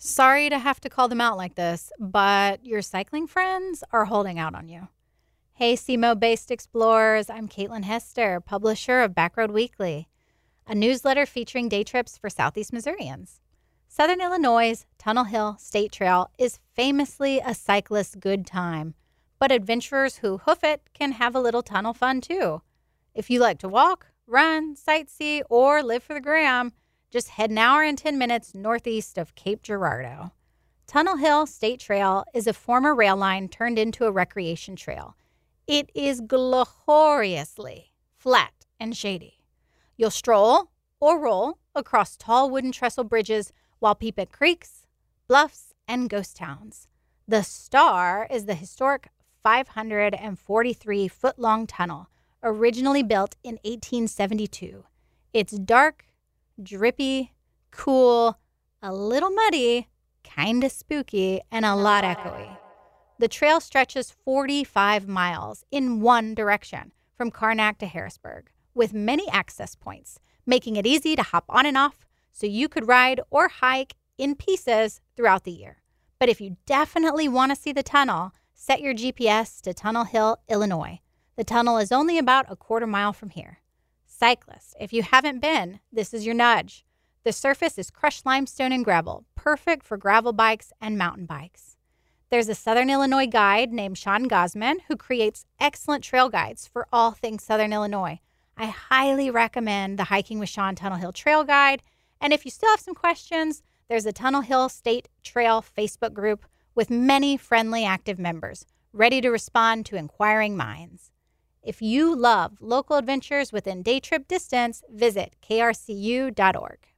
Sorry to have to call them out like this, but your cycling friends are holding out on you. Hey, SEMO-based explorers, I'm Caitlin Hester, publisher of Backroad Weekly, a newsletter featuring day trips for Southeast Missourians. Southern Illinois' Tunnel Hill State Trail is famously a cyclist's good time, but adventurers who hoof it can have a little tunnel fun too. If you like to walk, run, sightsee, or live for the gram, just head an hour and 10 minutes northeast of Cape Girardeau. Tunnel Hill State Trail is a former rail line turned into a recreation trail. It is gloriously flat and shady. You'll stroll or roll across tall wooden trestle bridges while peeping creeks, bluffs, and ghost towns. The star is the historic 543-foot-long tunnel, originally built in 1872. It's dark, drippy, cool, a little muddy, kinda spooky, and a lot echoey. The trail stretches 45 miles in one direction from Karnak to Harrisburg, with many access points, making it easy to hop on and off so you could ride or hike in pieces throughout the year. But if you definitely want to see the tunnel, set your GPS to Tunnel Hill, Illinois. The tunnel is only about a quarter mile from here. Cyclists, if you haven't been, this is your nudge. The surface is crushed limestone and gravel, perfect for gravel bikes and mountain bikes. There's a Southern Illinois guide named Sean Gosman who creates excellent trail guides for all things Southern Illinois. I highly recommend the Hiking with Sean Tunnel Hill Trail Guide. And if you still have some questions, there's a Tunnel Hill State Trail Facebook group with many friendly active members ready to respond to inquiring minds. If you love local adventures within day trip distance, visit krcu.org.